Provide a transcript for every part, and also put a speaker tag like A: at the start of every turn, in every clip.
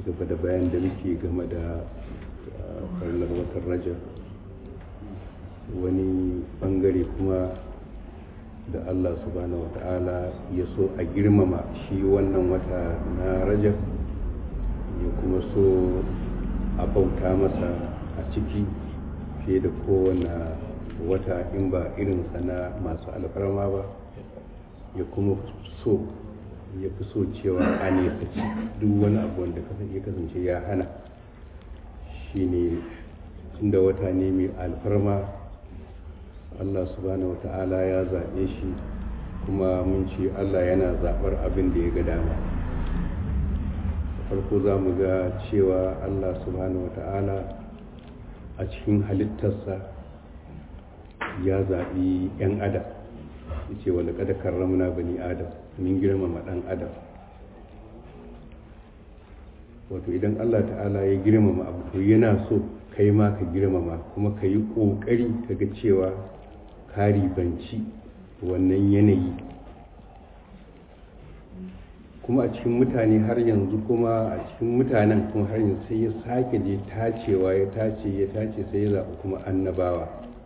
A: gaba da bayan da muke game da farnar watan Rajab, wani bangare kuma da Allah subhanahu wata'ala ya so a girmama shi wannan wata na Rajab, ya kuma so a bauta masa a ciki fiye da kowane wata in ba irin sana masu alfarma ba, ya kuma so ya fi so cewa a nesaci duk wani abu wanda ya kasance ya hana. Shi ne tunda wata ne mai alfarma, Allah subhanahu wata'ala ya zaɓe shi, kuma mun ce Allah yana zaɓar abin da ya ga dama. Farko za mu ga cewa Allah subhanahu wata'ala a cikin halittarsa ya zaɓi 'yan adam, ya ce wanda kada karramna bani adam, min girmama ɗan adam. Wato idan Allah ta'ala ya girmama abu to yana so kai ma ka girmama, kuma ka yi ƙoƙari ka ga cewa ka ribanci wannan yanayi. Kuma a cikin mutane har yanzu, kuma a cikin mutanen kuma har yanzu sai ya sake je tacewa, ya tace sai ya zaɓi kuma annabawa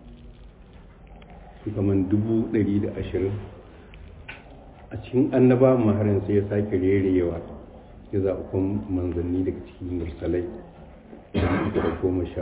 A: su kaman 120. a cikin annabawan ma har yanzu sai ya sake rerewa, ya zaɓi kuma manzanni daga cikin mursalai da 13.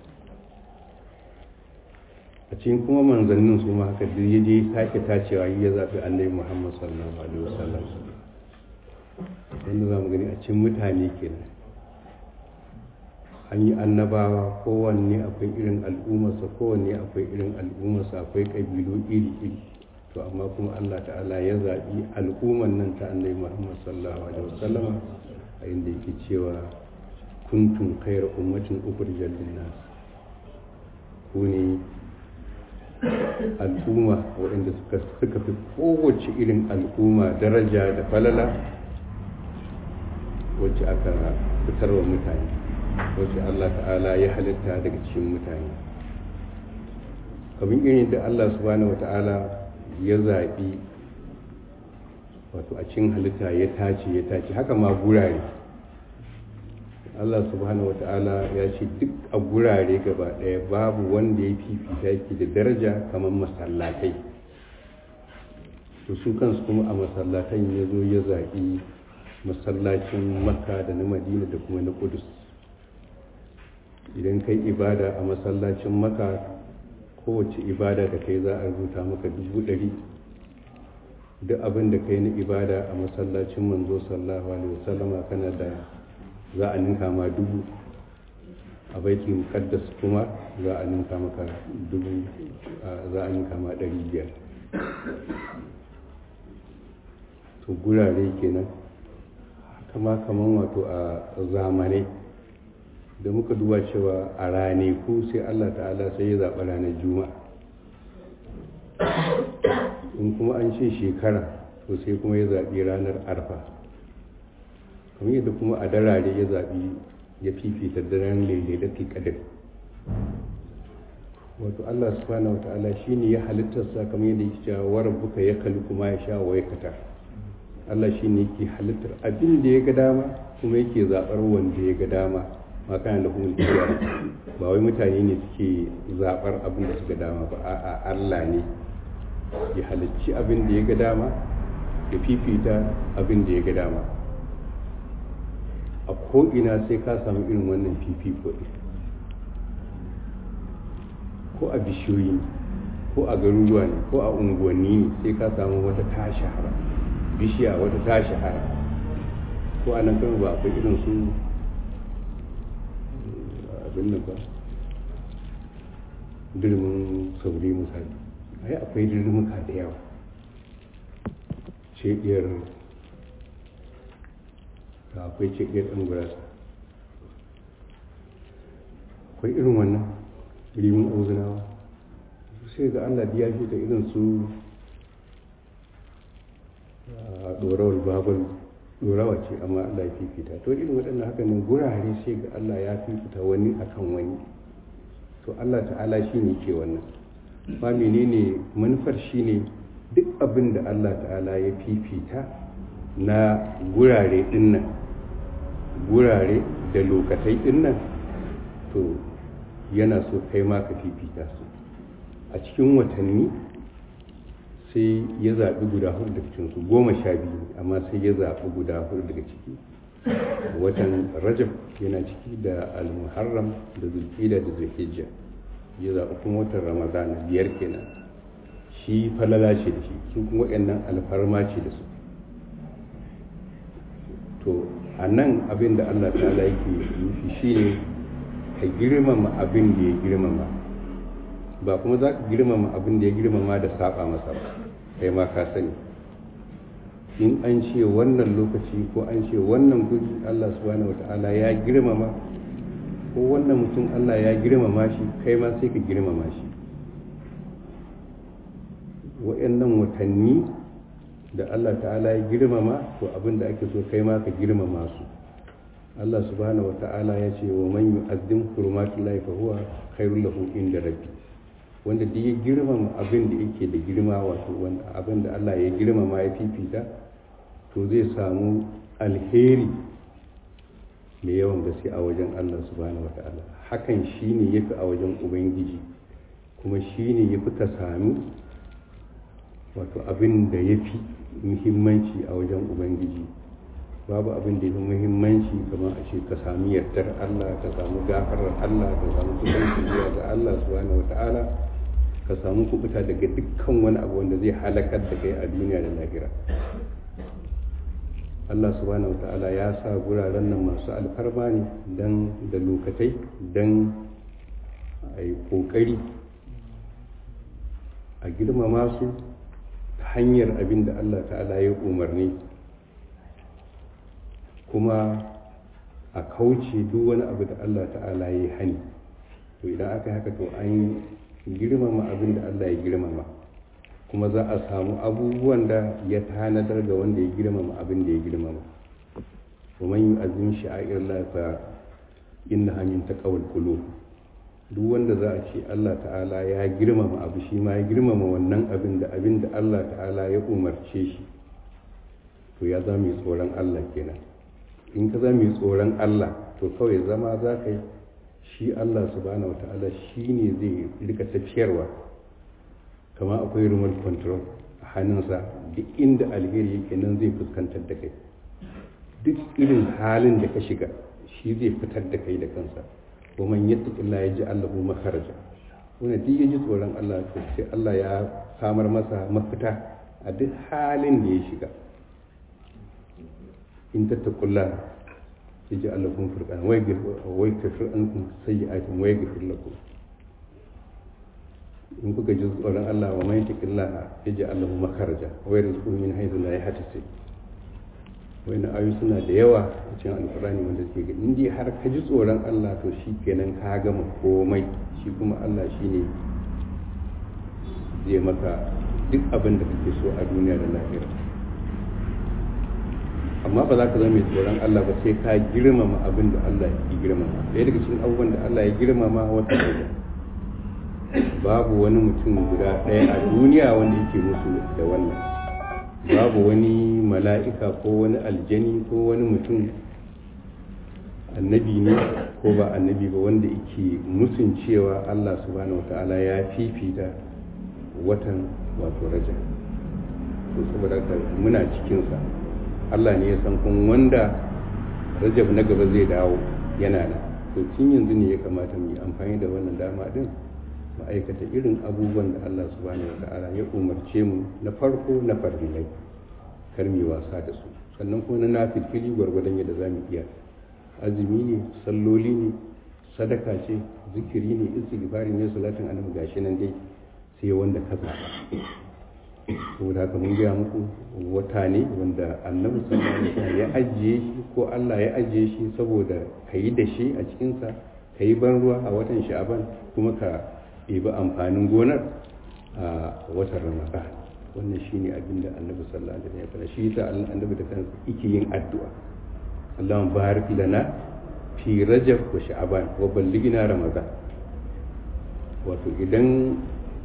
A: a cikin kuma manzannin su ma haka ya je sake tacewa, ya zaɓi annabi Muhammad sallallahu alaihi wasallam. wanda za mu gani a cikin mutane kenan an yi annabawa, kowanne akwai irin al'ummarsa, akwai ƙabilu iri-iri, to amma kuma Allah ta'ala ya zaɓi al'ummar nan ta annabi Muhammad sallallahu alaihi wasallam, a inda yake cewa kuntum khayra ummatin ukhrijat lin-nas, ku ne al'umma waɗanda suka fi kowace irin al'umma daraja da falala, wacce aka fitar wa mutane, wacce Allah ta'ala ya halitta daga cikin mutane. kamar irin da Allah subhanahu wata'ala ya zaɓi wato a cikin halitta ya tace haka ma gurare. Allah subhanahu wata'ala ya ce duk a gurare gaba ɗaya babu wanda ya fifita ki da daraja kamar masallatai. to su kansu kuma a masallatan ya zo ya zaɓi masallacin Makka da na Madina da kuma na Kudus. idan kai ibada a masallacin Makka, kowace ibada da kai za a rubuta maka 100. duk abin da kai na ibada a masallacin manzo sallallahu alaihi wasallama kana da za a ninka ma 1000. a baitul muqaddas kuma za a ninka maka 1000, za a ninka ma 500. to gurare kenan. kama kaman wato a zamanai da muka duba cewa a ranaku sai Allah ta'ala sai ya zaɓa ranar Juma'a. in kuma an ce shekara to sai kuma ya zaɓi ranar Arfa. kamar yadda kuma a darare ya zaɓi ya fifita daren Lailatul Qadr. wato Allah subhanahu wata'ala shine ya halittarsa, kamar yadda yake cewa wa rabbuka yakhluqu ma yasha wa yaktar. Allah shine yake halittar abin da ya ga dama, kuma yake zaɓar wanda ya ga dama. ma kana da kuma kiyar, ba wai mutane ne suke zaɓar abin da suka dama ba, a'a Allah ne ya halicci abin da ya ga dama, ya fifita abin da ya ga dama. a ko'ina sai ka samu irin wannan fifiko ɗin, ko a bishiyoyi, ko a garuruwa ne, ko a unguwanni ne, sai ka samu wata ta shahara, bishiya wata ta shahara. ko a nan kan ba akwai irin su abin nan ba, dirmin sauri misali, ai akwai dirmuka da yawa, cediyar akwai cediyar ɗan gurasa, akwai irin wannan rimin auzunawa. sai ga Allah ya fi da irin su ɗorawar babal, ɗorawa ce amma Allah ya fifita. to irin waɗannan haka ne gurare sai ga Allah ya fifita wani akan wani. to Allah ta'ala shi ne ke wannan. ba menene manufar shi ne duk abin da Allah ta'ala ya fifita na gurare dinnan gurare da lokatai din nan to yana so kai ma ka fifita su a cikin watanni sai ya zaɓi guda hudu daga cikinsu 12 amma sai ya zaɓi guda hudu daga ciki watan rajab yana ciki da al-muharram da zulhijja da zulhijja ya zaɓi kuma watan ramadana 5 kenan shi falala ce da shi su kuma waɗannan alfarma ce da su to a nan abin da Allah ta'ala yake nufi shine ka girmama abin da ya girmama ba kuma za ka girmama abin da ya girmama da saba masa ba kai ma ka sani in an ce wannan lokaci ko an ce wannan guri Allah subhanahu wata'ala ya girmama ko wannan mutum Allah ya girmama shi kai ma sai ka girmama shi waɗannan watanni da Allah ta'ala ya girmama to abin da ake so kai ma ka girmama su Allah subhanahu wata'ala ya ce wa man yu'azzim hurumatillahi fa huwa khairul lahu inda rabbi wanda duk ya girmama abin da yake da girma wato wanda abin da Allah ya girmama ya fifita to zai samu alheri mai yawan gaske a wajen Allah subhanahu wata'ala hakan shine yafi a wajen ubangiji kuma shine yafi ka sami wato abin da yafi muhimmanci a wajen ubangiji babu abin da yafi muhimmanci kamar a ce ka sami yardar Allah ka samu gafarar Allah ka samu kusanci zuwa ga Allah subhanahu wata'ala ka samu kubuta daga dukkan wani abu wanda zai halakar da kai a duniya da lahira Allah subhanahu wata'ala ya sa guraren nan masu alfarma ne dan da lokatai dan a yi kokari a girmama su ta hanyar abin da Allah ta'ala ya umarni kuma a kauce duk wani abu da Allah ta'ala ya hani to idan aka haka to an girmama abin da Allah ya girmama kuma za a samu abubuwan da ya tanadar ga wanda ya girmama abin da ya girmama wa man yu'azzim sha'airallah fa innaha min taqwal qulub duk wanda za a ce Allah ta'ala ya girmama abu shi ma ya girmama wannan abin da Allah ta'ala ya umarce shi to ya zama mai tsoron Allah kenan in ka zama mai tsoron Allah to kawai zama za ka yi shi Allah subhanahu wata'ala shi ne zai rika tafiyarwa kama akwai remote control a hannunsa duk inda alheri yake nan zai fuskantar da kai duk irin halin da ka shiga shi zai fitar da kai da kansa wa man yattaqilla yaj'al lahu makharaja wanda duk yaji tsoron Allah to sai Allah ya samar masa mafita a duk halin da ya shiga in tattaqulla yaj'al lakum furqan wa yaghfir ankum sayyi'atikum wa yaghfir lakum in kuka ji tsoron Allah wa man yattaqilla yaj'al lahu makharaja wa yarzuqhu min haythu la yahtasib wani ayu suna da yawa a cikin alkurani wanda suke ga indai har ka ji tsoron Allah to shi kenan ka gama komai shi kuma Allah shi ne zai maka duk abin da kake so a duniya da lahira amma ba za ka zama mai tsoron Allah ba sai ka girmama abin da Allah ya girmama ɗaya daga cikin abubuwan da Allah ya girmama wata daga babu wani mutum guda ɗaya a duniya wanda yake musu da wannan babu wani mala'ika ko wani aljani ko wani mutum annabi ne ko ba annabi ba wanda yake musun cewa Allah subhanahu wata'ala ya fifita watan wato rajab to saboda haka muna cikinsa Allah ne ya san kun wanda rajab na gaba zai dawo yana nan to tun yanzu ne ya kamata mu yi amfani da wannan dama din ma'aikata irin abubuwan da Allah subhanahu wata'ala ya umarce mu na farko na farillai kar mu wasa da su sannan kuma na nafilfili gwargwadon yadda za mu iya azumi ne salloli ne sadaka ce zikiri ne istighfari ne salatin annabi gashi nan dai sai wanda ka zaba saboda haka mun gaya muku wata ne wanda annabi sallallahu alaihi wasallam ya ajiye shi ko Allah ya ajiye shi saboda kayi da shi a cikin sa kayi ban ruwa a watan sha'aban kuma ka ɗebi amfanin gonar a watan ramadan wannan shine abin da annabi sallallahu alaihi wasallam ya fara shi ta annabi da kansa yake yin addu'a Allahumma barik lana fi rajab wa sha'ban wa ballighna ramadan wato idan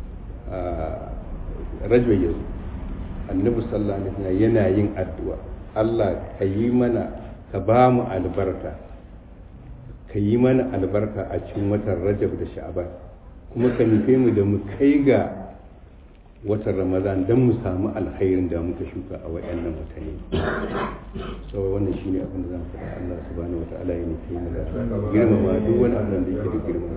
A: rajab yazo annabi sallallahu alaihi wasallam yana yin addu'a Allah ka yi mana ka ba mu albarka, ka yi mana albarka a cikin watan Rajab da Sha'ban, kuma ka nufe mu da mu kai ga watan Ramadan don mu samu alkhairin da muka shuka a wayannan watanni. Sau wannan shi ne abin da zan faɗa. Allah subhanahu wa ta'ala ya nufe mu da girmama duk wani abin da yake da girma.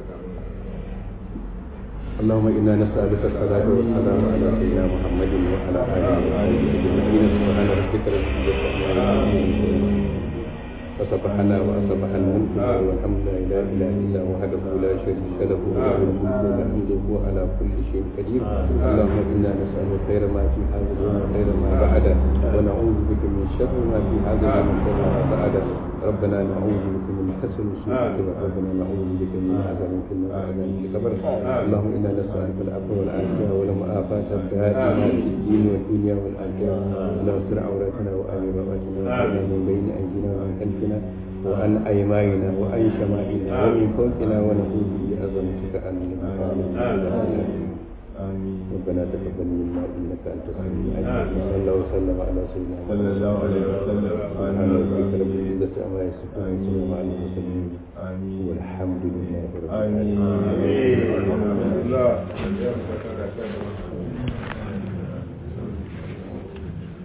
A: اللهم إنا نسألك الصلاة والسلام على سيدنا محمد وعلى آله وصحبه أجمعين. سبحان ربك رب العزة عما يصفون فسبحنا وأصبح الملك والحمد لا إله إلا وحده لا شريك له له الملك والحمد وهو على كل شيء قدير. اللهم إنا نسألك خير ما في هذا اليوم وخير ما بعده، ونعوذ بك من شر ما في هذا اليوم وشر ما بعده. ربنا نعوذ بك من حسن سوء، ربنا نعوذ بك من عذاب في النار وعذاب في القبر. اللهم إنا نسألك العفو والعافية والمعافاة الدائمة في الدين والدنيا والآخرة. اللهم استر عوراتنا وآمن رواتنا واحفظنا من بين أيدينا ومن خلفنا وعن أيماننا وعن شمائلنا ومن فوقنا ونعوذ بعظمتك أن نغفر. ربنا تقبل منا انك انت السميع العليم. صلى الله وسلم على سيدنا محمد صلى الله عليه وسلم. سبحان ربك رب العزة عما يصفون وسلام على المرسلين والحمد لله رب العالمين.